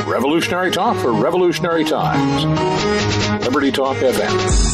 Revolutionary talk for revolutionary times. Liberty Talk FM.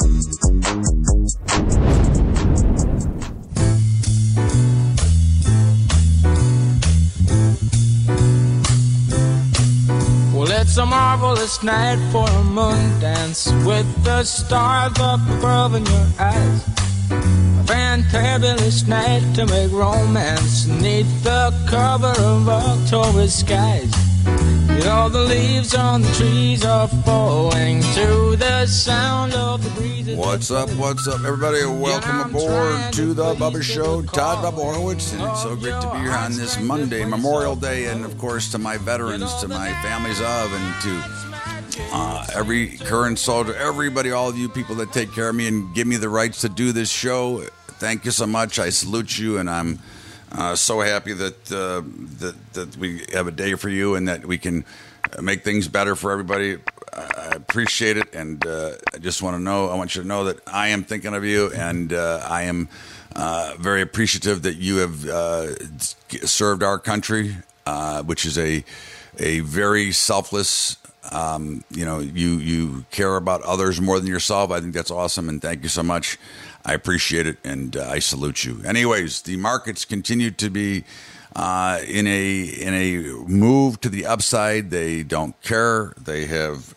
It's a marvelous night for a moon dance with the stars up above in your eyes. A fantabulous night to make romance neath the cover of October skies. You know the leaves on the trees are falling to the sound of the breezes. What's up, everybody? Welcome aboard to the Bubba Show. Todd Bubba Horowitz, and it's so great to be here on this Monday, Memorial Day, and of course to my veterans, to my families of, and to every current soldier, everybody, all of you people that take care of me and give me the rights to do this show. Thank you so much. I salute you, and I'm so happy that we have a day for you and that we can make things better for everybody. I appreciate it, and I just want you to know that I am thinking of you, and I am very appreciative that you have served our country, which is a very selfless. You care about others more than yourself. I think that's awesome, and thank you so much. I appreciate it, and I salute you. Anyways, the markets continue to be in a move to the upside. They don't care. They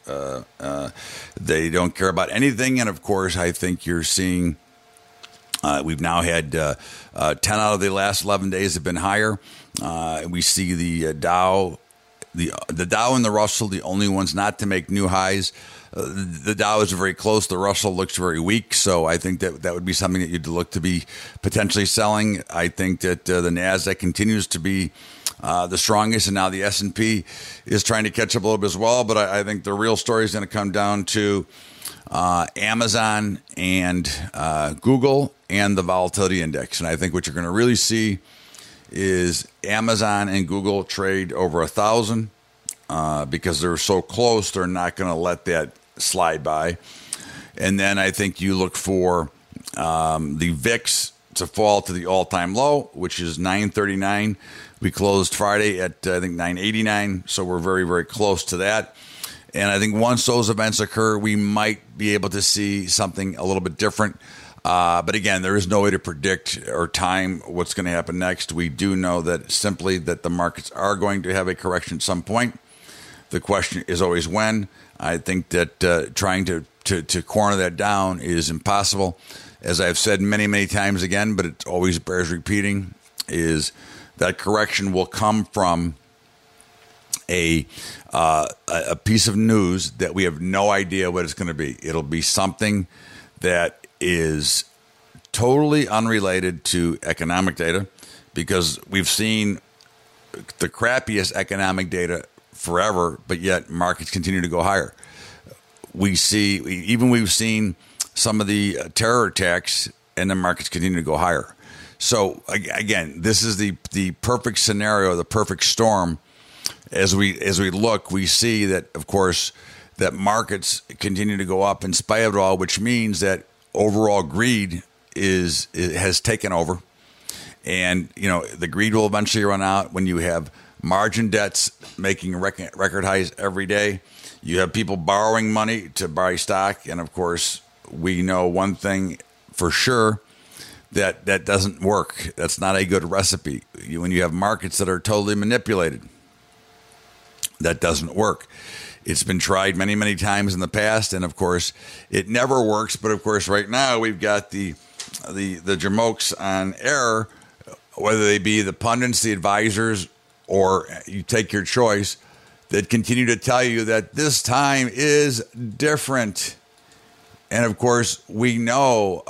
don't care about anything. And of course, I think you're seeing. We've now had 10 out of the last 11 days have been higher. We see the Dow. The Dow and the Russell, the only ones not to make new highs. The Dow is very close. The Russell looks very weak. So I think that would be something that you'd look to be potentially selling. I think that the NASDAQ continues to be the strongest, and now the S&P is trying to catch up a little bit as well. But I think the real story is going to come down to Amazon and Google and the volatility index. And I think what you're going to really see is Amazon and Google trade over 1,000 because they're so close. They're not going to let that slide by. And then I think you look for the VIX to fall to the all-time low, which is 939. We closed Friday at, I think, 989. So we're very, very close to that. And I think once those events occur, we might be able to see something a little bit different. But again, there is no way to predict or time what's going to happen next. We do know that simply that the markets are going to have a correction at some point. The question is always when. I think that trying to corner that down is impossible. As I've said many, many times again, but it always bears repeating, is that correction will come from a piece of news that we have no idea what it's going to be. It'll be something that is totally unrelated to economic data, because we've seen the crappiest economic data forever, but yet markets continue to go higher. We've seen some of the terror attacks, and the markets continue to go higher. So again, this is the perfect scenario, the perfect storm. As we look, we see that, of course, that markets continue to go up in spite of it all, which means that overall greed has taken over, and the greed will eventually run out when you have margin debts making record highs every day. You have people borrowing money to buy stock, and of course, we know one thing for sure, that doesn't work. That's not a good recipe. When you have markets that are totally manipulated, that doesn't work. It's been tried many, many times in the past, and of course, it never works. But of course, right now we've got the jamokes on air, whether they be the pundits, the advisors, or you take your choice, that continue to tell you that this time is different. And of course, we know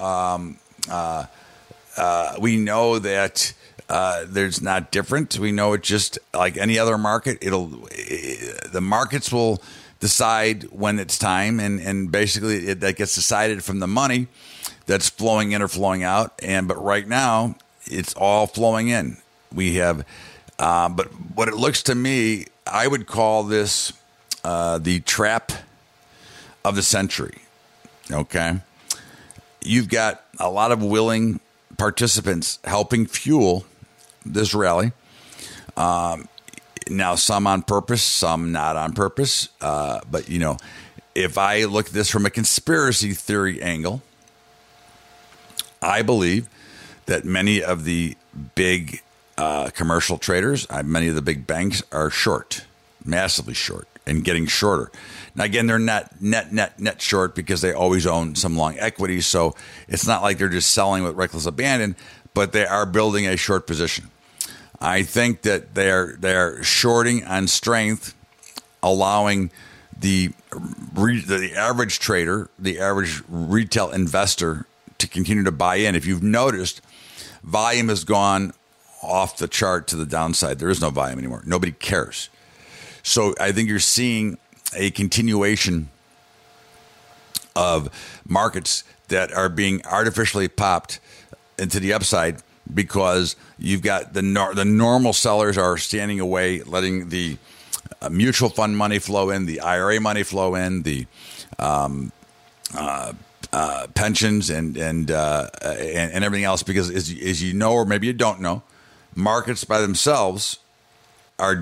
that there's not different. We know it's just like any other market. The markets will decide when it's time, and basically that gets decided from the money that's flowing in or flowing out. But right now, it's all flowing in. We have, but what it looks to me, I would call this the trap of the century. Okay, you've got a lot of willing participants helping fuel this rally. Now, some on purpose, some not on purpose. But, if I look at this from a conspiracy theory angle, I believe that many of the big commercial traders, many of the big banks are short, massively short, and getting shorter. Now, again, they're not net short because they always own some long equities. So it's not like they're just selling with reckless abandon, but they are building a short position. I think that they're shorting on strength, allowing the average trader, the average retail investor to continue to buy in. If you've noticed, volume has gone off the chart to the downside. There is no volume anymore. Nobody cares. So I think you're seeing a continuation of markets that are being artificially popped into the upside because you've got the normal sellers are standing away, letting the mutual fund money flow in, the IRA money flow in, the pensions and everything else. Because as you know, or maybe you don't know, markets by themselves are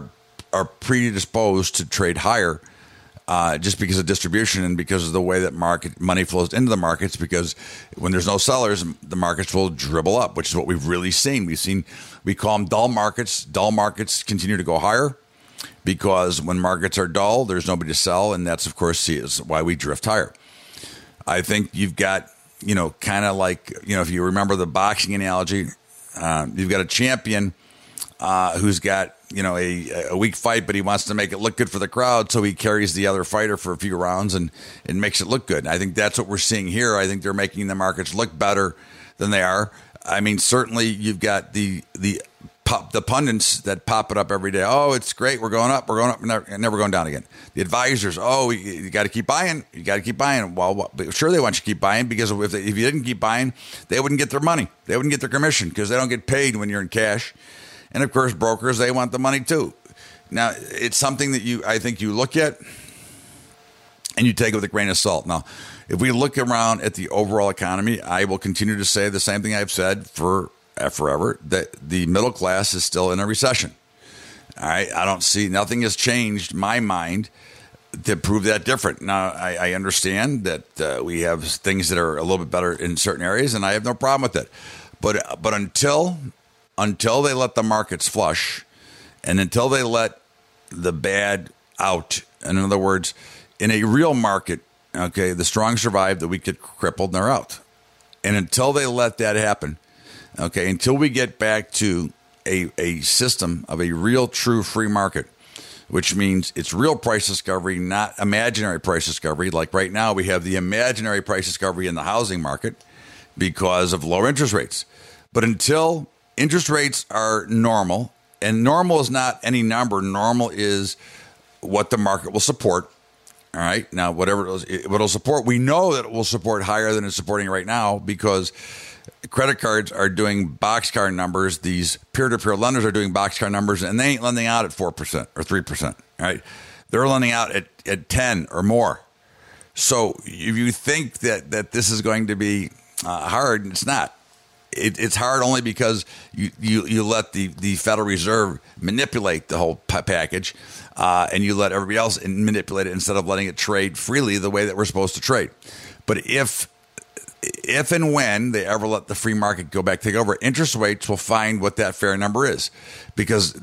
predisposed to trade higher just because of distribution and because of the way that market money flows into the markets. Because when there's no sellers, the markets will dribble up, which is what we've really seen. We call them dull markets. Dull markets continue to go higher because when markets are dull, there's nobody to sell, and that's of course is why we drift higher. I think you've got kind of like if you remember the boxing analogy, you've got a champion who's got a weak fight, but he wants to make it look good for the crowd, so he carries the other fighter for a few rounds and makes it look good. And I think that's what we're seeing here. I think they're making the markets look better than they are. I mean, certainly you've got the pundits that pop it up every day. Oh, it's great. We're going up, and never going down again. The advisors, you got to keep buying. You got to keep buying. Well, sure, they want you to keep buying because if you didn't keep buying, they wouldn't get their money. They wouldn't get their commission because they don't get paid when you're in cash. And of course, brokers, they want the money too. Now, it's something that I think you look at and you take it with a grain of salt. Now, if we look around at the overall economy, I will continue to say the same thing I've said forever, that the middle class is still in a recession. All right. I don't see, nothing has changed my mind to prove that different. Now, I understand that we have things that are a little bit better in certain areas, and I have no problem with it. But until they let the markets flush and until they let the bad out, in other words, in a real market, okay, the strong survive, the weak get crippled, and they're out. And until they let that happen, okay, until we get back to a system of a real, true free market, which means it's real price discovery, not imaginary price discovery. Like right now, we have the imaginary price discovery in the housing market because of lower interest rates. But until interest rates are normal, and normal is not any number. Normal is what the market will support. All right. Now, whatever it'll support, we know that it will support higher than it's supporting right now because credit cards are doing boxcar numbers. These peer-to-peer lenders are doing boxcar numbers, and they ain't lending out at 4% or 3%. All right. They're lending out at 10 or more. So if you think that this is going to be hard, it's not. It's hard only because you let the Federal Reserve manipulate the whole package, and you let everybody else manipulate it instead of letting it trade freely the way that we're supposed to trade. But if and when they ever let the free market go back take over, interest rates will find what that fair number is, because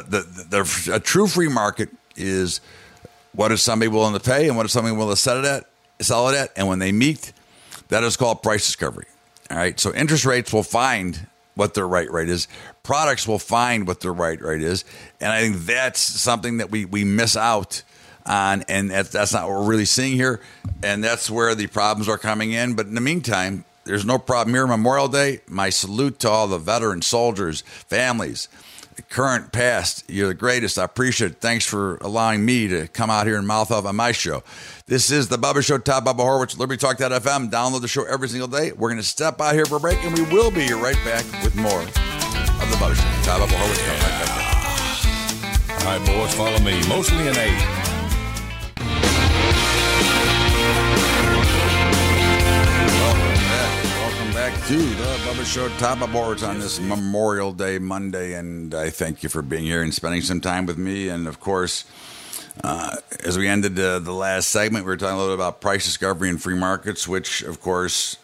a true free market is what is somebody willing to pay and what is somebody willing to sell it at, and when they meet, that is called price discovery. All right, so interest rates will find what their right rate is. Products will find what their right rate is. And I think that's something that we miss out on, and that's not what we're really seeing here. And that's where the problems are coming in. But in the meantime, there's no problem here. Memorial Day, my salute to all the veteran soldiers, families, current, past. You're the greatest. I appreciate it. Thanks for allowing me to come out here and mouth off on my show. This is the Bubba Show, Top Bubba Horwitz, LibertyTalk.fm. Download the show every single day. We're going to step out here for a break, and we will be right back with more of the Bubba Show. Top Bubba Horwitz coming right back. All right, boys, follow me. Mostly an 8. Welcome back to the Bubba Show Top of Boards on this Memorial Day Monday, and I thank you for being here and spending some time with me. And of course, as we ended the last segment, we were talking a little bit about price discovery and free markets, which of course,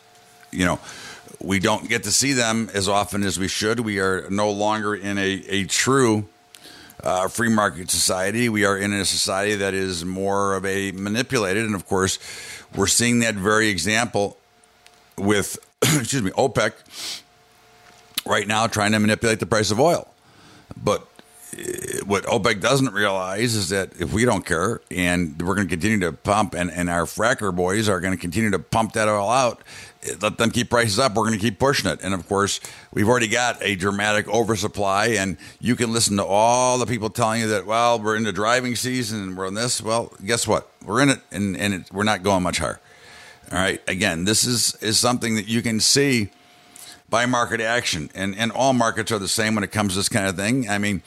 we don't get to see them as often as we should. We are no longer in a true free market society. We are in a society that is more of a manipulated, and of course, we're seeing that very example with OPEC right now trying to manipulate the price of oil. But what OPEC doesn't realize is that if we don't care and we're going to continue to pump and our fracker boys are going to continue to pump that oil out, let them keep prices up, we're going to keep pushing it. And of course, we've already got a dramatic oversupply, and you can listen to all the people telling you that, well, we're in the driving season and we're in this. Well, guess what? We're in it, and we're not going much higher. All right. Again, this is something that you can see by market action, and all markets are the same when it comes to this kind of thing. I mean,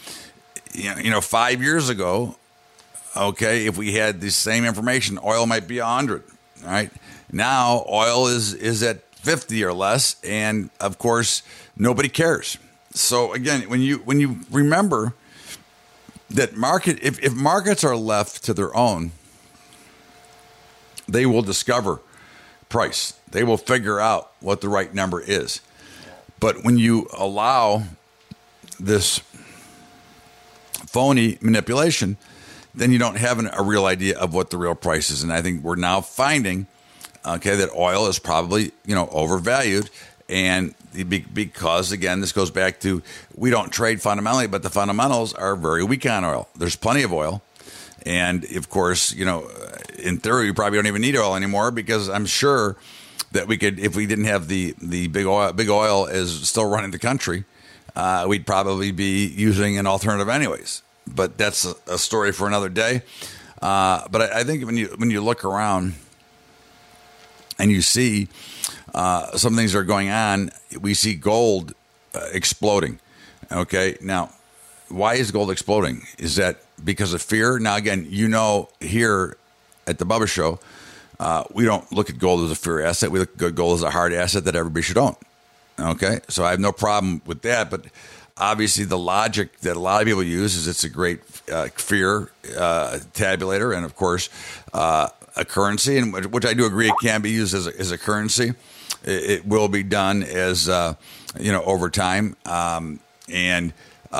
5 years ago, okay, if we had the same information, oil might be 100. All right. Now oil is at 50 or less, and of course nobody cares. So again, when you remember that if markets are left to their own, they will discover price. They will figure out what the right number is. But when you allow this phony manipulation, then you don't have a real idea of what the real price is. And I think we're now finding, okay, that oil is probably, overvalued. And because, again, this goes back to we don't trade fundamentally, but the fundamentals are very weak on oil. There's plenty of oil. And, of course, in theory, we probably don't even need oil anymore, because I'm sure that we could, if we didn't have the big oil is still running the country, we'd probably be using an alternative anyways. But that's a story for another day. But I think when you look around and you see some things that are going on, we see gold exploding. Okay, now why is gold exploding? Is that because of fear? Now, again, here at the Bubba Show, we don't look at gold as a fear asset. We look at gold as a hard asset that everybody should own. Okay, so I have no problem with that. But obviously, the logic that a lot of people use is it's a great fear tabulator, and of course, a currency, and which I do agree it can be used as a currency. It will be done as over time, and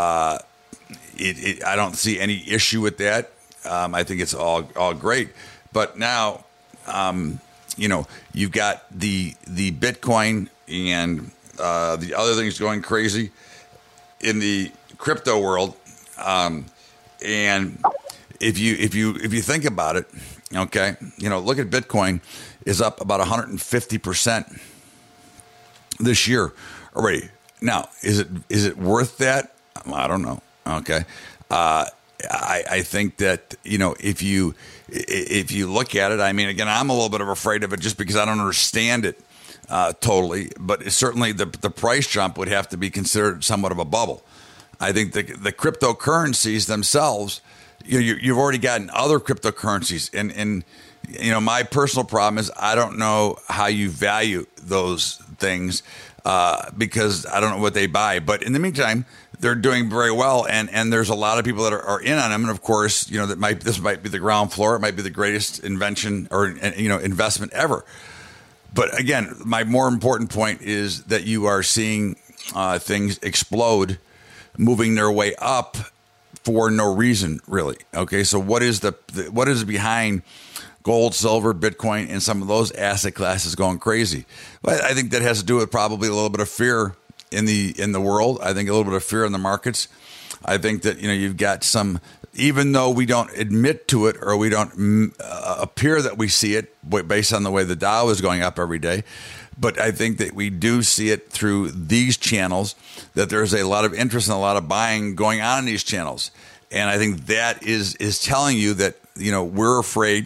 I don't see any issue with that. I think it's all great. But now, you've got the Bitcoin and the other things going crazy in the crypto world. And if you think about it, okay, look at Bitcoin is up about 150% this year already. Now, is it worth that? I don't know. Okay. I think that, if you look at it, I mean, again, I'm a little bit afraid of it just because I don't understand it totally, but certainly the price jump would have to be considered somewhat of a bubble. I think the cryptocurrencies themselves, you've already gotten other cryptocurrencies, and my personal problem is I don't know how you value those things because I don't know what they buy. But in the meantime, they're doing very well, and there's a lot of people that are in on them. And of course, this might be the ground floor. It might be the greatest invention or investment ever. But again, my more important point is that you are seeing things explode, moving their way up for no reason, really. Okay, so what is behind gold, silver, Bitcoin, and some of those asset classes going crazy? Well, I think that has to do with probably a little bit of fear in the world. I think a little bit of fear in the markets. I think that you've got some, even though we don't admit to it or we don't appear that we see it based on the way the Dow is going up every day, but I think that we do see it through these channels, that there's a lot of interest and a lot of buying going on in these channels. And I think that is telling you that we're afraid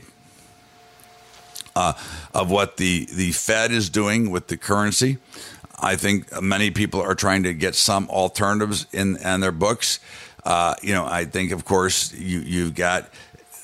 of what the Fed is doing with the currency. I think many people are trying to get some alternatives in their books. I think, of course, you've got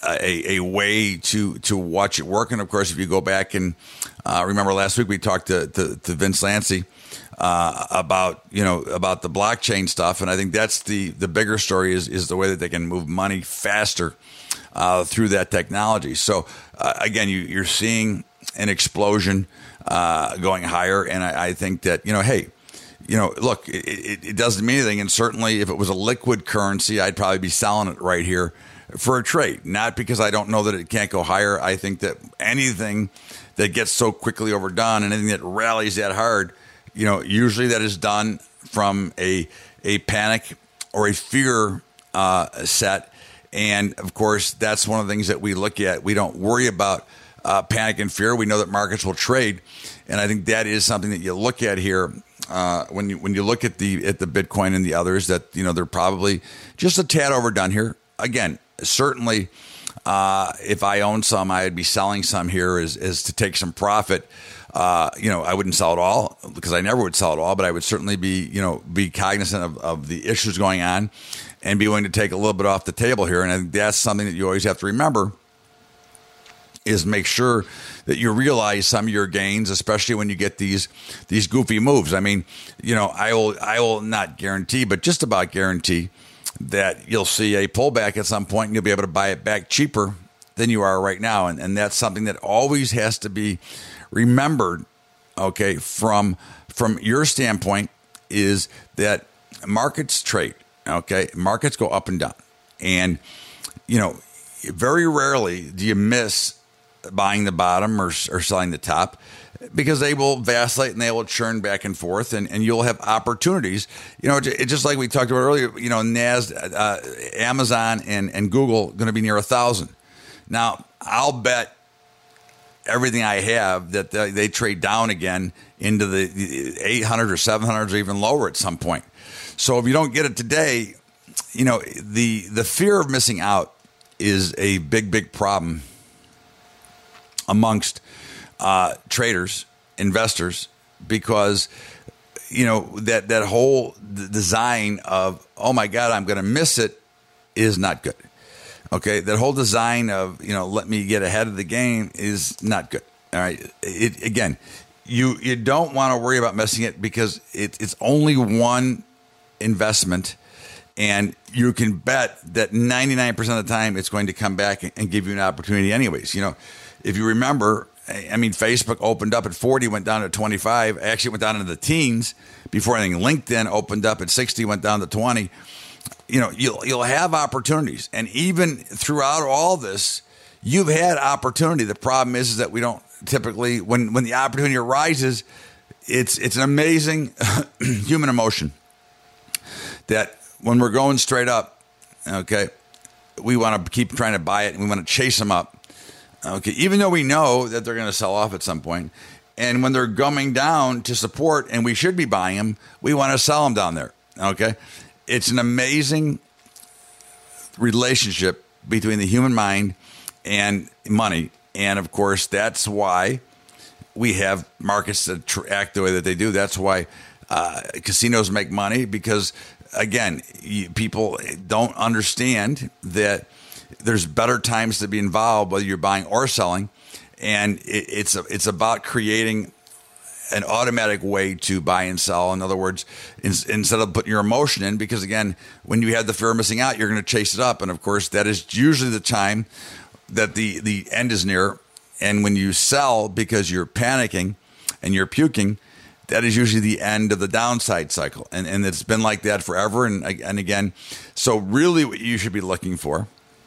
a way to watch it work. And of course, if you go back and remember last week we talked to Vince Lancy about the blockchain stuff, and I think that's the bigger story is the way that they can move money faster through that technology. So again, you're seeing an explosion going higher, and I think that hey. Look, it doesn't mean anything. And certainly if it was a liquid currency, I'd probably be selling it right here for a trade. Not because I don't know that it can't go higher. I think that anything that gets so quickly overdone and anything that rallies that hard, usually that is done from a panic or a fear set. And of course, that's one of the things that we look at. We don't worry about panic and fear. We know that markets will trade. And I think that is something that you look at here. When you look at the Bitcoin and the others, that they're probably just a tad overdone here. Again, certainly, if I own some, I'd be selling some here as to take some profit. I wouldn't sell it all because I never would sell it all, but I would certainly be cognizant of the issues going on and be willing to take a little bit off the table here. And I think that's something that you always have to remember. Is make sure that you realize some of your gains, especially when you get these goofy moves. I mean, I will not guarantee, but just about guarantee that you'll see a pullback at some point and you'll be able to buy it back cheaper than you are right now. And that's something that always has to be remembered, okay, from your standpoint, is that markets trade, okay? Markets go up and down. And, very rarely do you miss buying the bottom or selling the top, because they will vacillate and they will churn back and forth, and you'll have opportunities. It's just like we talked about earlier, Amazon and Google going to be near 1,000. Now, I'll bet everything I have that they trade down again into the 800 or 700 or even lower at some point. So if you don't get it today, the fear of missing out is a big problem amongst traders, investors, because that whole design of, oh my God, I'm going to miss it, is not good. Okay, that whole design of let me get ahead of the game is not good. All right, again, you don't want to worry about missing it because it's only one investment. And you can bet that 99% of the time it's going to come back and give you an opportunity anyways. If you remember, Facebook opened up at 40, went down to 25. Actually, went down into the teens before anything. LinkedIn opened up at 60, went down to 20. You'll have opportunities. And even throughout all this, you've had opportunity. The problem is that we don't typically, when the opportunity arises, it's an amazing human emotion that when we're going straight up, okay, we want to keep trying to buy it and we want to chase them up. Okay, even though we know that they're going to sell off at some point. And when they're coming down to support and we should be buying them, we want to sell them down there. Okay, it's an amazing relationship between the human mind and money. And of course, that's why we have markets that act the way that they do. That's why casinos make money, because, again, people don't understand that there's better times to be involved, whether you're buying or selling. And it's about creating an automatic way to buy and sell. In other words, instead of putting your emotion in, because, again, when you have the fear of missing out, you're going to chase it up. And, of course, that is usually the time that the end is near. And when you sell because you're panicking and you're puking, that is usually the end of the downside cycle. And it's been like that forever. And again, so really what you should be looking for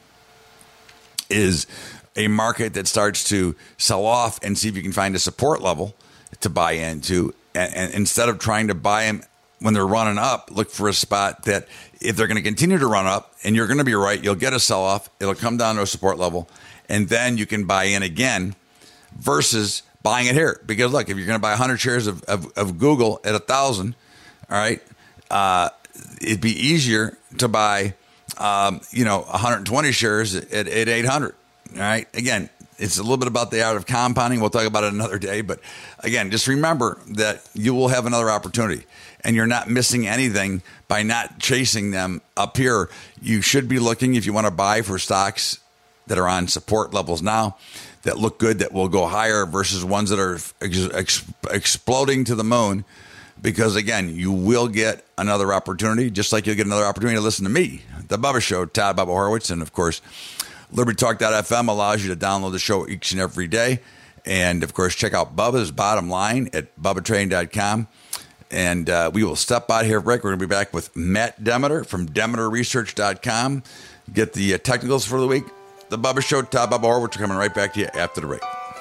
is a market that starts to sell off and see if you can find a support level to buy into. And instead of trying to buy them when they're running up, look for a spot that if they're going to continue to run up, and you're going to be right, you'll get a sell off, it'll come down to a support level, and then you can buy in again versus buying it here. Because look, if you're going to buy 100 shares of Google at 1,000, all right, it'd be easier to buy 120 shares at 800. All right. Again, it's a little bit about the art of compounding. We'll talk about it another day. But again, just remember that you will have another opportunity, and you're not missing anything by not chasing them up here. You should be looking, if you want to buy for stocks that are on support levels now that look good, that will go higher versus ones that are exploding to the moon. Because, again, you will get another opportunity, just like you'll get another opportunity to listen to me, The Bubba Show, Todd Bubba Horowitz. And, of course, LibertyTalk.fm allows you to download the show each and every day. And, of course, check out Bubba's Bottom Line at BubbaTrading.com. And we will step out here, break. We're going to be back with Matt Demeter from DemeterResearch.com. Get the technicals for the week. The Bubba Show, Todd Bubba Horowitz, are coming right back to you after the break.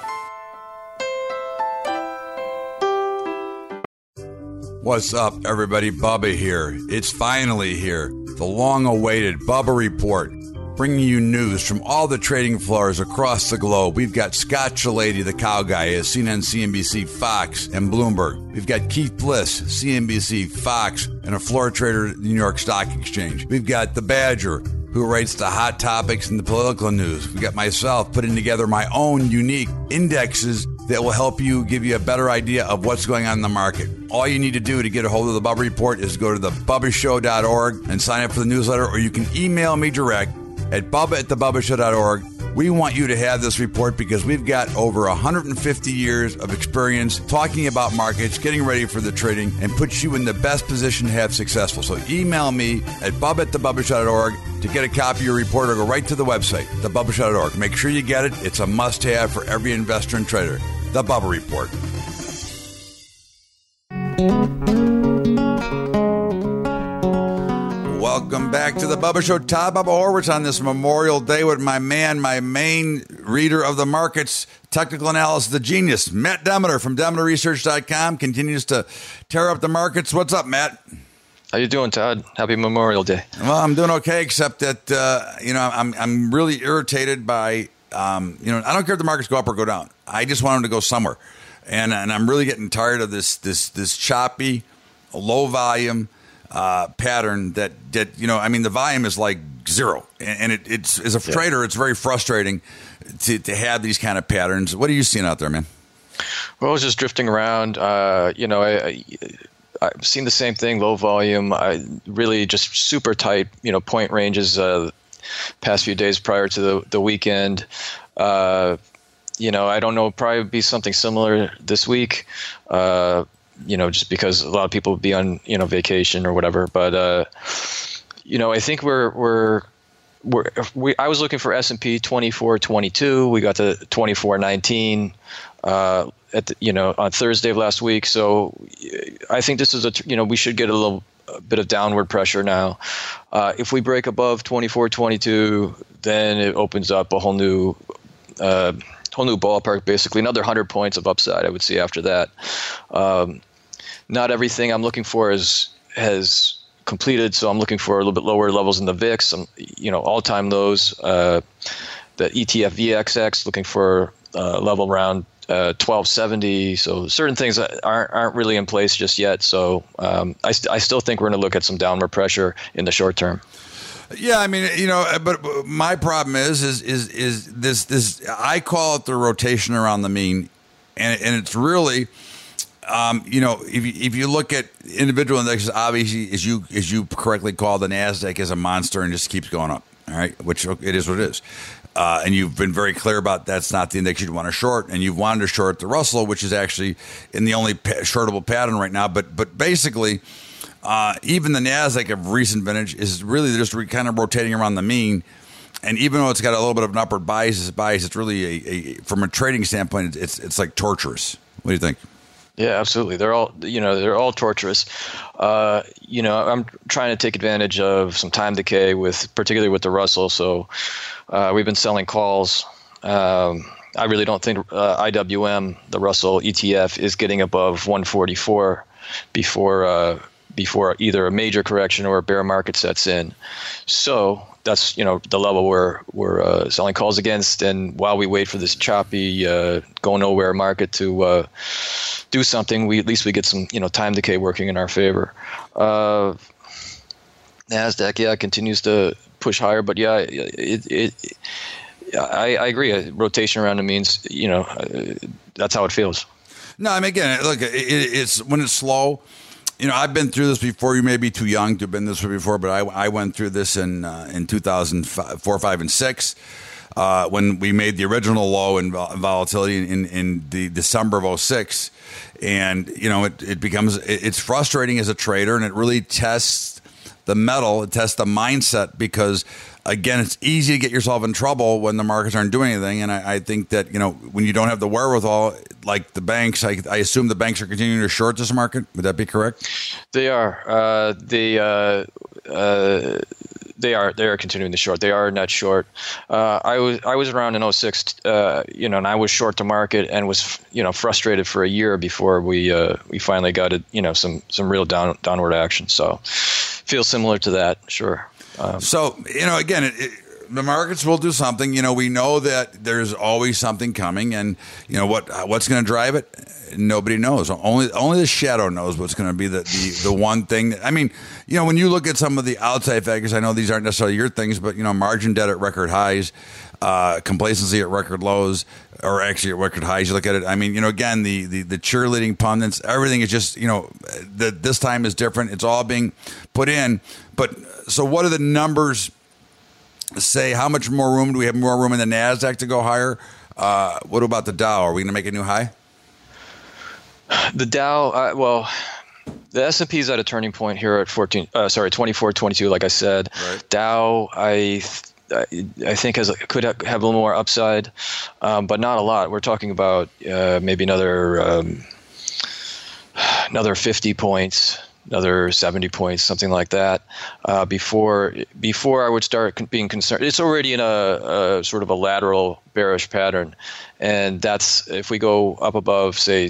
What's up, everybody? Bubba here. It's finally here. The long-awaited Bubba Report, bringing you news from all the trading floors across the globe. We've got Scott Shellady, the cow guy, at CNN, CNBC, Fox, and Bloomberg. We've got Keith Bliss, CNBC, Fox, and a floor trader at the New York Stock Exchange. We've got the Badger, who writes the hot topics and the political news. We've got myself putting together my own unique indexes that will help you, give you a better idea of what's going on in the market. All you need to do to get a hold of the Bubba Report is go to thebubbashow.org and sign up for the newsletter, or you can email me direct at bubba@thebubbashow.org. We want you to have this report because we've got over 150 years of experience talking about markets, getting ready for the trading, and put you in the best position to have successful. So email me at bubba@thebubbashow.org to get a copy of your report, or go right to the website, thebubbashow.org. Make sure you get it. It's a must-have for every investor and trader. The Bubba Report. Welcome back to the Bubba Show. Todd Bubba Horowitz on this Memorial Day with my man, my main reader of the markets, technical analysis, the genius, Matt Demeter from DemeterResearch.com, continues to tear up the markets. What's up, Matt? How you doing, Todd? Happy Memorial Day. Well, I'm doing okay, except that I'm really irritated by I don't care if the markets go up or go down. I just want them to go somewhere, and I'm really getting tired of this choppy, low volume pattern that the volume is like zero, and it's as a trader, it's very frustrating to have these kind of patterns. What are you seeing out there, man? Well, I was just drifting around. I've seen the same thing, low volume. Really just super tight, point ranges. Past few days prior to the weekend. I don't know, probably be something similar this week. Just because a lot of people will be on vacation or whatever. But I think I was looking for S&P 2422. We got to 2419 on Thursday of last week. So I think this is we should get a bit of downward pressure now. If we break above 2422, then it opens up a whole new ballpark, basically another 100 points of upside, I would see after that. Not everything I'm looking for has completed, so I'm looking for a little bit lower levels in the VIX. All-time lows. The ETF VXX looking for level around 1270. So certain things aren't really in place just yet. So I still think we're going to look at some downward pressure in the short term. Yeah, but my problem is this. I call it the rotation around the mean, and it's really, if you look at individual indexes, obviously, as you correctly call the Nasdaq is a monster and just keeps going up. All right, which it is what it is. And you've been very clear about that's not the index you'd want to short, and you've wanted to short the Russell, which is actually in the only shortable pattern right now. But basically, even the Nasdaq of recent vintage is really just kind of rotating around the mean. And even though it's got a little bit of an upward bias, it's really from a trading standpoint, it's like torturous. What do you think? Yeah, absolutely. They're all torturous. I'm trying to take advantage of some time decay particularly with the Russell. So we've been selling calls. I really don't think IWM, the Russell ETF, is getting above 144 before either a major correction or a bear market sets in. So that's the level we're selling calls against. And while we wait for this choppy, go nowhere market to do something, we get some time decay working in our favor. Nasdaq, continues to push higher, but I agree. Rotation around the means, that's how it feels. No, again, look, it's when it's slow. I've been through this before. You may be too young to have been this way before, but I went through this in 2004, 5, and 6. when we made the original low in volatility in the December of 06. And, it's frustrating as a trader, and it really tests the mettle, it tests the mindset, because again, it's easy to get yourself in trouble when the markets aren't doing anything. And I think that, when you don't have the wherewithal, like the banks, I assume the banks are continuing to short this market. Would that be correct? They are. They are continuing to short. They are net short. I was around in 06, and I was short the market and was, frustrated for a year before we finally got it, some real downward action. So feels similar to that, sure. Again, the markets will do something. We know that there's always something coming, and what's going to drive it? Nobody knows. Only the shadow knows what's going to be the one thing. When you look at some of the outside factors, I know these aren't necessarily your things, but margin debt at record highs, complacency at record lows, or actually at record highs. You look at it. Again, the cheerleading pundits, everything is just that this time is different. It's all being put in. But so, what are the numbers say? How much more room do we have? More room in the NASDAQ to go higher? What about the Dow? Are we going to make a new high? The Dow, the S&P is at a turning point here at 2422, like I said. Right. Dow, I think could have a little more upside, but not a lot. We're talking about maybe another 50 points, another 70 points, something like that, before I would start being concerned. It's already in a sort of a lateral bearish pattern, and that's if we go up above, say,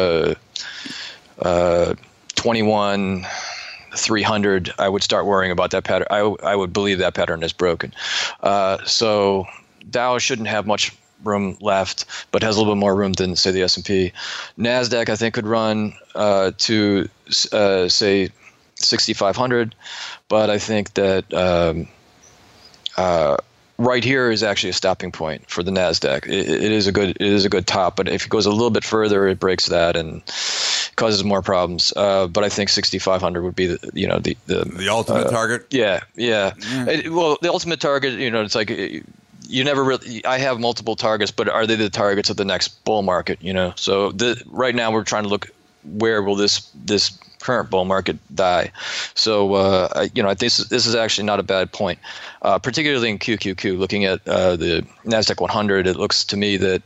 21,300, I would start worrying about that pattern. I would believe that pattern is broken. So Dow shouldn't have much room left, but has a little bit more room than, say, the S&P. NASDAQ, I think, could run to, say, 6,500, but I think that right here is actually a stopping point for the NASDAQ. It is a good top, but if it goes a little bit further, it breaks that and causes more problems. But I think 6,500 would be the ultimate target. Yeah. The ultimate target, it's like you never really. I have multiple targets, but are they the targets of the next bull market? So right now we're trying to look where will this current bull market die. So I think this is actually not a bad point, particularly in QQQ. Looking at the NASDAQ 100, it looks to me that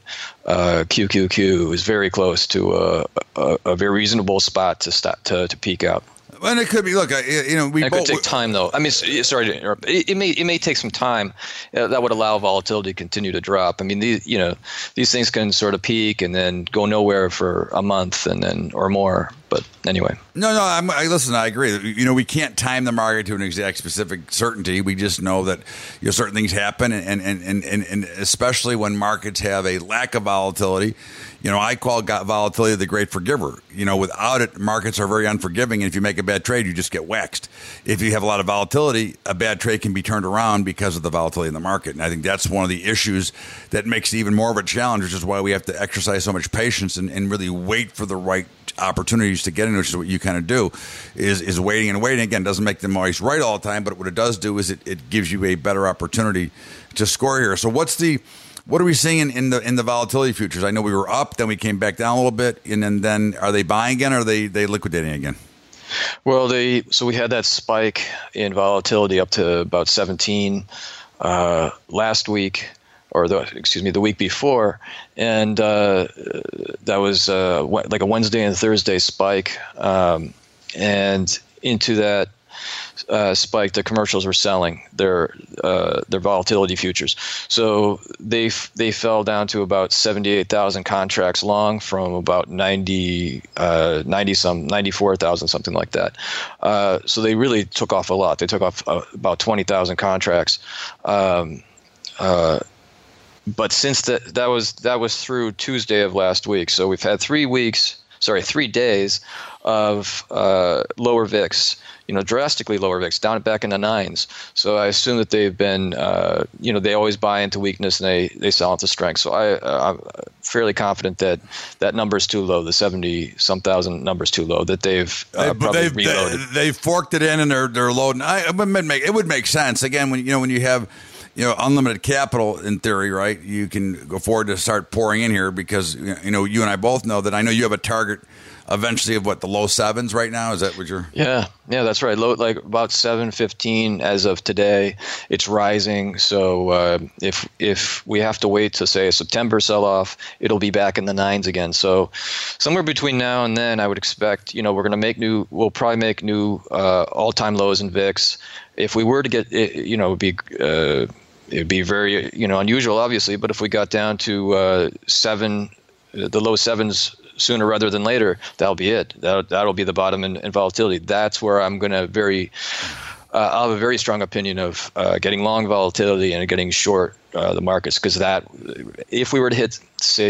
QQQ is very close to a very reasonable spot to peak out. And it could be. Look, it could take time, though. Sorry to interrupt. It may take some time that would allow volatility to continue to drop. These things can sort of peak and then go nowhere for a month and then or more. But anyway. No. Listen, I agree. We can't time the market to an exact specific certainty. We just know that certain things happen, and especially when markets have a lack of volatility. I call volatility the great forgiver. Without it, markets are very unforgiving, and if you make a bad trade, you just get waxed. If you have a lot of volatility, a bad trade can be turned around because of the volatility in the market. And I think that's one of the issues that makes it even more of a challenge, which is why we have to exercise so much patience and really wait for the right opportunities to get in, which is what you kind of do, is waiting and waiting. Again, doesn't make them always right all the time, but what it does do is it gives you a better opportunity to score here. So what are we seeing in the volatility futures? I know we were up, then we came back down a little bit, and then are they buying again, or are they liquidating again? Well, so we had that spike in volatility up to about 17 last week, or the week before, and that was like a Wednesday and Thursday spike, and into that spike, the commercials were selling their volatility futures. So they fell down to about 78,000 contracts long from about 94,000, something like that. So they really took off a lot. They took off about 20,000 contracts. But since that was through Tuesday of last week, so we've had 3 days of lower VIX, drastically lower VIX, down back in the 9s. So I assume that they've been, they always buy into weakness and they sell into strength. So I'm fairly confident that number is too low. The 70-some thousand number is too low. That they've probably reloaded. They've forked it in and they're loading. It would make sense again when you have. unlimited capital in theory, right? You can afford to start pouring in here because, you and I both know that I know you have a target eventually of the low sevens right now. Is that what you're? Yeah, that's right. Low, like about 7.15 as of today. It's rising. So if we have to wait to say a September sell-off, it'll be back in the 9s again. So somewhere between now and then, I would expect, we're going to we'll probably make new all-time lows in VIX. If we were to get, it'd be very, unusual, obviously. But if we got down to the low 7s sooner rather than later, that'll be it. That'll be the bottom in volatility. That's where I'm going to I'll have a very strong opinion of getting long volatility and getting short the markets, because if we were to hit, say,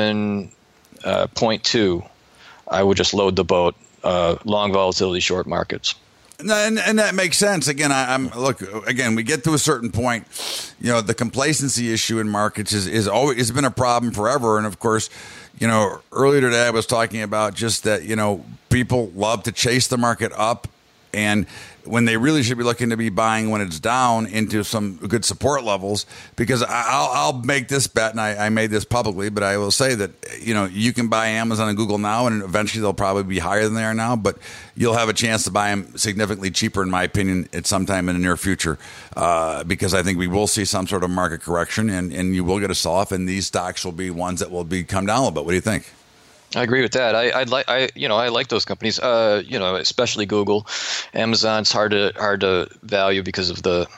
7.2, I would just load the boat, long volatility, short markets. And that makes sense. Again, we get to a certain point, the complacency issue in markets is always has been a problem forever. And of course, earlier today I was talking about just that, people love to chase the market up, and when they really should be looking to be buying when it's down into some good support levels. Because I'll make this bet, and I made this publicly, but I will say that, you can buy Amazon and Google now, and eventually they'll probably be higher than they are now, but you'll have a chance to buy them significantly cheaper, in my opinion, at some time in the near future, because I think we will see some sort of market correction, and you will get a sell-off, and these stocks will be ones that will come down a little bit. What do you think? I agree with that. I like those companies. Especially Google. Amazon's hard to value because of the,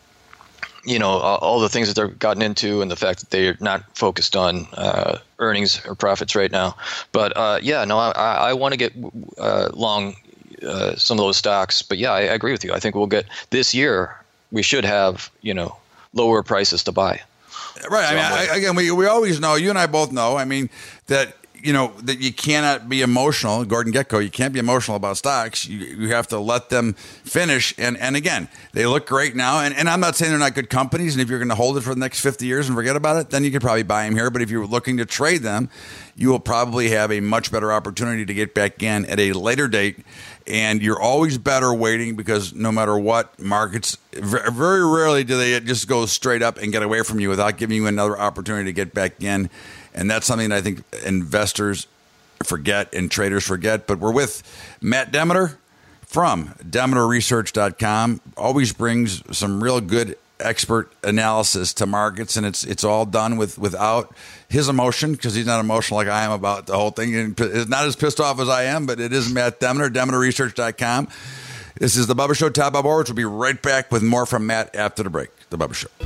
all the things that they've gotten into, and the fact that they're not focused on earnings or profits right now. But I want to get long some of those stocks. But yeah, I agree with you. I think we'll get this year. We should have lower prices to buy. Right. So we always know. You and I both know. That. That you cannot be emotional, Gordon Gekko, you can't be emotional about stocks. You have to let them finish. And again, they look great now. And I'm not saying they're not good companies. And if you're going to hold it for the next 50 years and forget about it, then you could probably buy them here. But if you're looking to trade them, you will probably have a much better opportunity to get back in at a later date. And you're always better waiting, because no matter what, markets, very rarely do they just go straight up and get away from you without giving you another opportunity to get back in. And that's something that I think investors forget and traders forget. But we're with Matt Demeter from DemeterResearch.com. Always brings some real good expert analysis to markets, and it's all done without his emotion, because he's not emotional like I am about the whole thing. And it's not as pissed off as I am, but it is Matt Demeter, DemeterResearch.com. This is The Bubba Show. Todd Bubba Horwitz. We'll be right back with more from Matt after the break. The Bubba Show.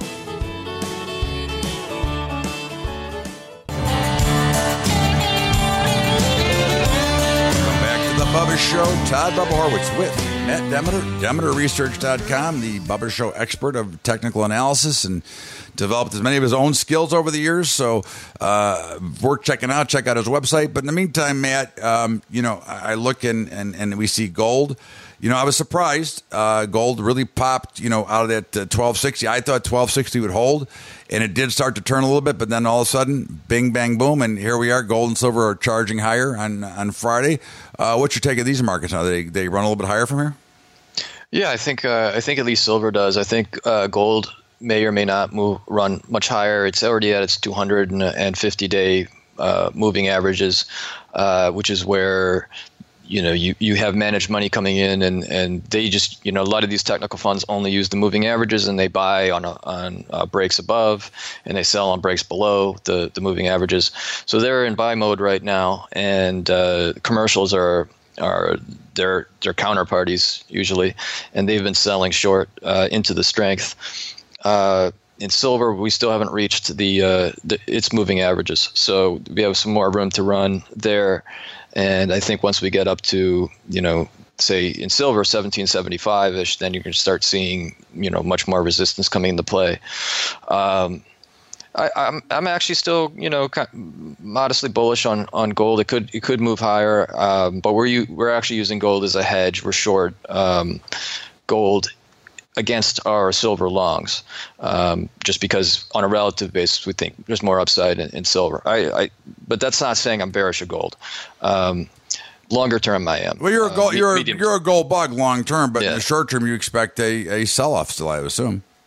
Bubba Show. Todd Bubba Horwitz with Matt Demeter, DemeterResearch.com, the Bubba Show expert of technical analysis, and developed as many of his own skills over the years. So worth checking out. Check out his website. But in the meantime, Matt, I look and we see gold. I was surprised. Gold really popped, out of that 1260. I thought 1260 would hold, and it did start to turn a little bit, but then all of a sudden, bing, bang, boom, and here we are. Gold and silver are charging higher on Friday. What's your take of these markets now? They run a little bit higher from here? Yeah, I think at least silver does. I think gold may or may not run much higher. It's already at its 250-day moving averages, which is where you have managed money coming in, and they just, a lot of these technical funds only use the moving averages, and they buy on breaks above, and they sell on breaks below the moving averages. So they're in buy mode right now, and commercials are their counterparties usually, and they've been selling short into the strength. In silver, we still haven't reached its moving averages, so we have some more room to run there. And I think once we get up to, say in silver, 1775-ish, then you can start seeing, much more resistance coming into play. I'm actually still, modestly bullish on gold. It could move higher, but we're actually using gold as a hedge. We're short gold against our silver longs, just because on a relative basis we think there's more upside in silver. But that's not saying I'm bearish of gold. Longer term, I am. Well, you're a gold bug long term, but in the short term, you expect a sell off still, I assume.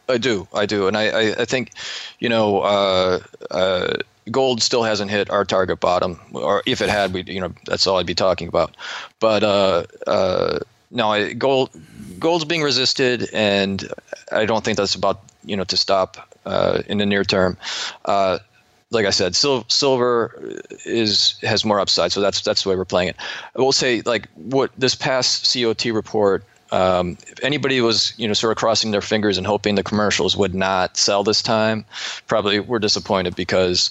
I do, and I think, gold still hasn't hit our target bottom, or if it had, that's all I'd be talking about. But no, gold's being resisted, and I don't think that's about to stop in the near term. Like I said, silver has more upside, so that's the way we're playing it. I will say, like, what this past COT report. If anybody was, sort of crossing their fingers and hoping the commercials would not sell this time, probably were disappointed, because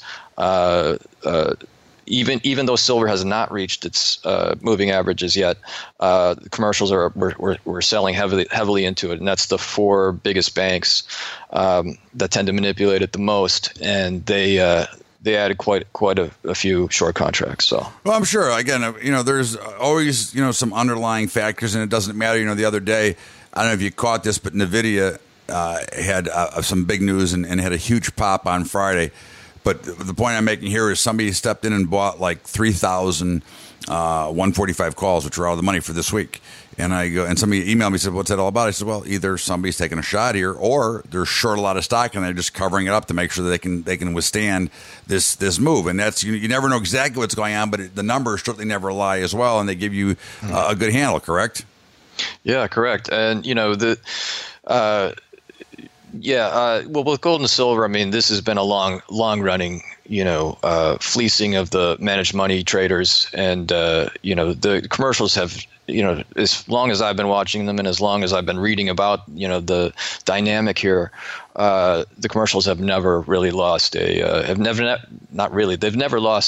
even though silver has not reached its moving averages yet, the commercials we're selling heavily into it, and that's the four biggest banks that tend to manipulate it the most, and they added quite a few short contracts. So, well, I'm sure. Again, there's always some underlying factors, and it doesn't matter. The other day, I don't know if you caught this, but NVIDIA had some big news and had a huge pop on Friday. But the point I'm making here is somebody stepped in and bought like 3,000 145 calls, which are all the money for this week. And I go, and somebody emailed me and said, "What's that all about?" I said, "Well, either somebody's taking a shot here, or they're short a lot of stock and they're just covering it up to make sure that they can withstand this move." And that's you never know exactly what's going on, but the numbers certainly never lie as well, and they give you a good handle. Correct? Yeah, correct. And well, with gold and silver, I mean, this has been a long running, fleecing of the managed money traders, and the commercials have, as long as I've been watching them and as long as I've been reading about, the dynamic here, the commercials have never really lost they've never lost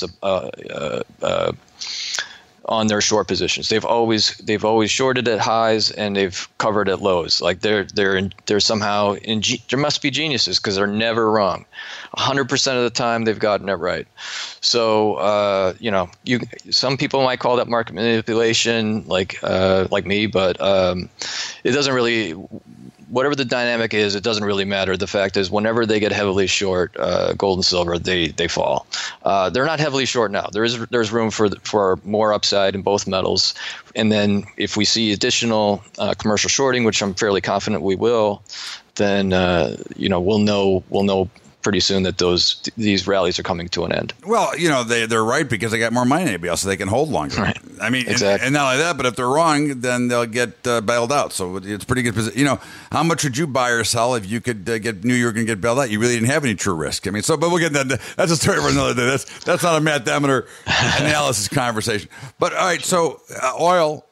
on their short positions. They've always shorted at highs and they've covered at lows. Like they're somehow there must be geniuses, because they're never wrong. 100% of the time they've gotten it right. So some people might call that market manipulation, like me, but it doesn't really. Whatever the dynamic is, it doesn't really matter. The fact is, whenever they get heavily short gold and silver, they fall. They're not heavily short now. There's room for more upside in both metals. And then if we see additional commercial shorting, which I'm fairly confident we will, then we'll know pretty soon that these rallies are coming to an end. Well, they're right, because they got more money than anybody else, so they can hold longer. Right. I mean, exactly. And not only that, but if they're wrong, then they'll get bailed out. So it's pretty good position. How much would you buy or sell if you could knew you were going to get bailed out? You really didn't have any true risk. I mean, but we'll get that. That's a story for another day. That's not a Matt Demeter analysis conversation. But all right, so oil,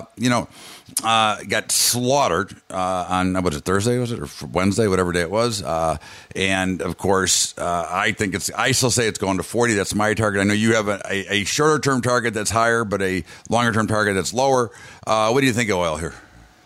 got slaughtered on, was it Thursday, was it, or Wednesday, whatever day it was, and of course I still say it's going to 40. That's my target. I know you have a shorter term target that's higher, but a longer term target that's lower. What do you think of oil here?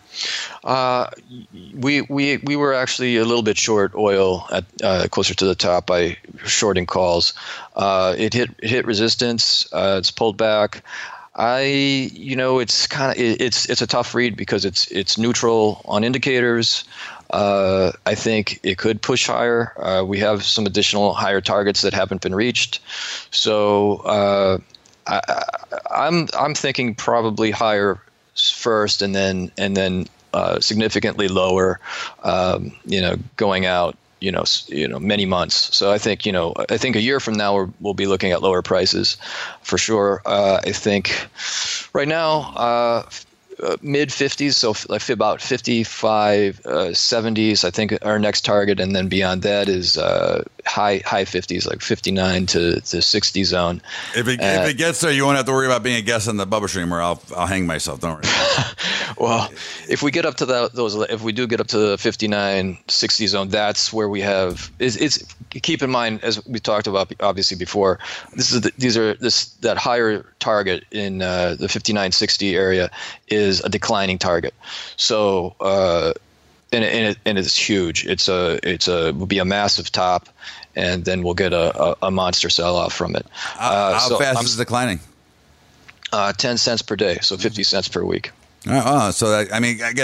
We were actually a little bit short oil at closer to the top by shorting calls. It hit resistance. It's pulled back. It's kind of it's a tough read, because it's neutral on indicators. I think it could push higher. We have some additional higher targets that haven't been reached, so I'm thinking probably higher first, and then significantly lower. Going out. Many months. So I think a year from now we'll be looking at lower prices for sure. I think right now mid 50s, so like about 55, 70s. I think our next target, and then beyond that is high 50s, like 59 to 60 zone. If it gets there, you won't have to worry about being a guest on the Bubba Stream, or I'll hang myself. Don't worry. Well, if we get up to if we do get up to the 59, 60 zone, that's where we have. It's keep in mind, as we talked about obviously before, that higher target in the 59, 60 area is a declining target. So and it's huge. Will be a massive top, and then we'll get a monster sell off from it. How fast is it declining? 10 cents per day, so 50 cents per week. So again,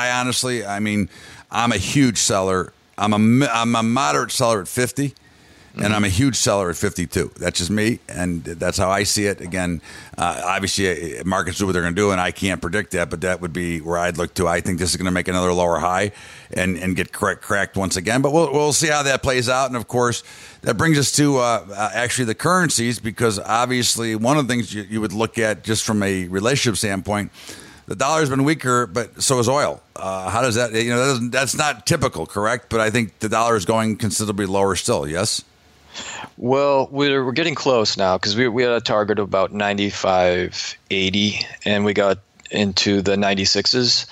I'm a huge seller. I'm a moderate seller at 50, and I'm a huge seller at 52. That's just me, and that's how I see it. Again, obviously, markets do what they're going to do, and I can't predict that, but that would be where I'd look to. I think this is going to make another lower high and get cracked once again, but we'll see how that plays out. And of course, that brings us to actually the currencies, because obviously one of the things you would look at just from a relationship standpoint, the dollar's been weaker, but so is oil. How does that? That's not typical, correct? But I think the dollar is going considerably lower still. Yes. Well, we're getting close now, because we had a target of about 95.80, and we got into the 96s.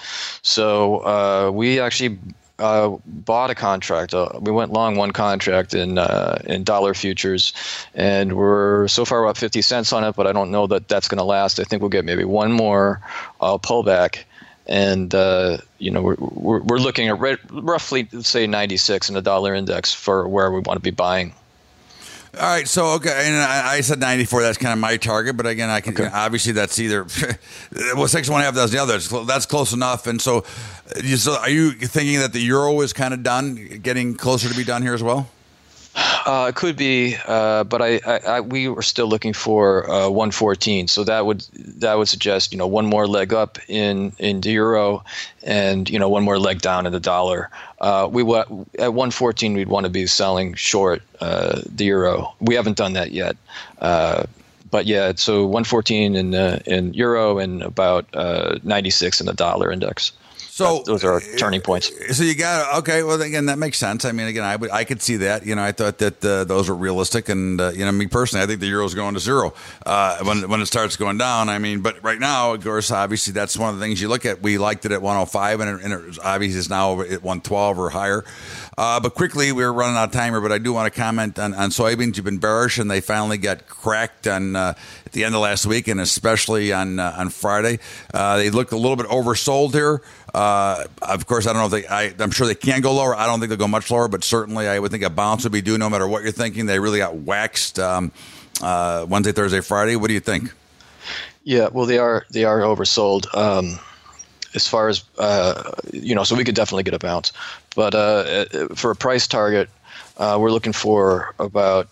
So we actually bought a contract. We went long one contract in dollar futures, and we're so far about 50 cents on it, but I don't know that that's going to last. I think we'll get maybe one more pullback, and we're looking at roughly, say, 96 in the dollar index for where we want to be buying. All right, so okay, and I said 94. That's kind of my target, but again, I can obviously that's either 6.5 does the other. That's close enough. And so, are you thinking that the euro is kind of done, getting closer to be done here as well? It could be, but we were still looking for 114. So that would suggest one more leg up in the euro, and one more leg down in the dollar. At 114 we'd want to be selling short the euro. We haven't done that yet, but yeah. So 114 in euro and about 96 in the dollar index. So those are our turning points. So you got okay. Well, again, that makes sense. I mean, again, I could see that. I thought that those were realistic, and me personally, I think the euro's going to zero when it starts going down. I mean, but right now, of course, obviously, that's one of the things you look at. We liked it at 105, and it obviously is now at 112 or higher. But quickly, we're running out of time here. But I do want to comment on soybeans. You've been bearish, and they finally got cracked on at the end of last week, and especially on Friday. They looked a little bit oversold here. Of course, I don't know if I'm sure they can go lower. I don't think they'll go much lower, but certainly I would think a bounce would be due no matter what you're thinking. They really got waxed Wednesday, Thursday, Friday. What do you think? Yeah, well, they are oversold. As far as so we could definitely get a bounce, but for a price target, we're looking for about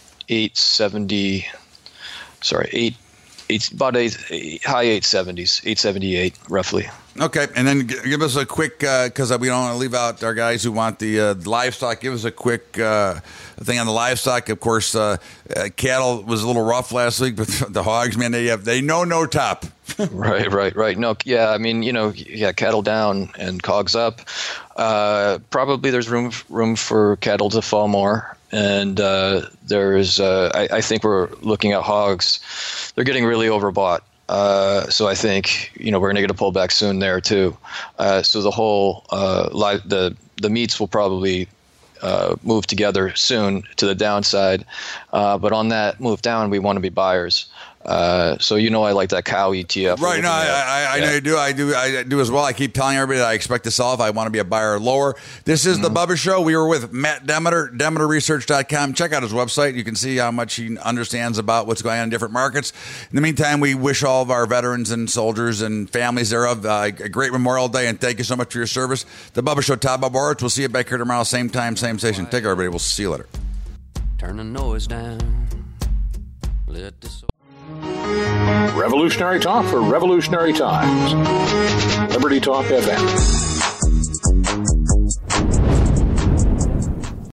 870. Sorry, high 870s, 878 roughly. Okay, and then give us a quick, because we don't want to leave out our guys who want the livestock. Give us a quick thing on the livestock. Of course, cattle was a little rough last week, but the hogs, man, they know no top. Right. No, yeah, I mean, cattle down and cogs up. Probably there's room for cattle to fall more. And there's, I think we're looking at hogs. They're getting really overbought. So I think, we're going to get a pullback soon there too. So the whole, the meats will probably move together soon to the downside. But on that move down, we want to be buyers. So I like that cow ETF. Right. No, I know you do. I do as well. I keep telling everybody that I expect to sell if I want to be a buyer lower. This is the Bubba Show. We were with Matt Demeter, DemeterResearch.com. Check out his website. You can see how much he understands about what's going on in different markets. In the meantime, we wish all of our veterans and soldiers and families thereof a great Memorial Day, and thank you so much for your service. The Bubba Show, Todd Bubba Orich. We'll see you back here tomorrow, same time, same station. Take care, everybody. We'll see you later. Turn the noise down. Let the Revolutionary talk for revolutionary times. Liberty Talk FM.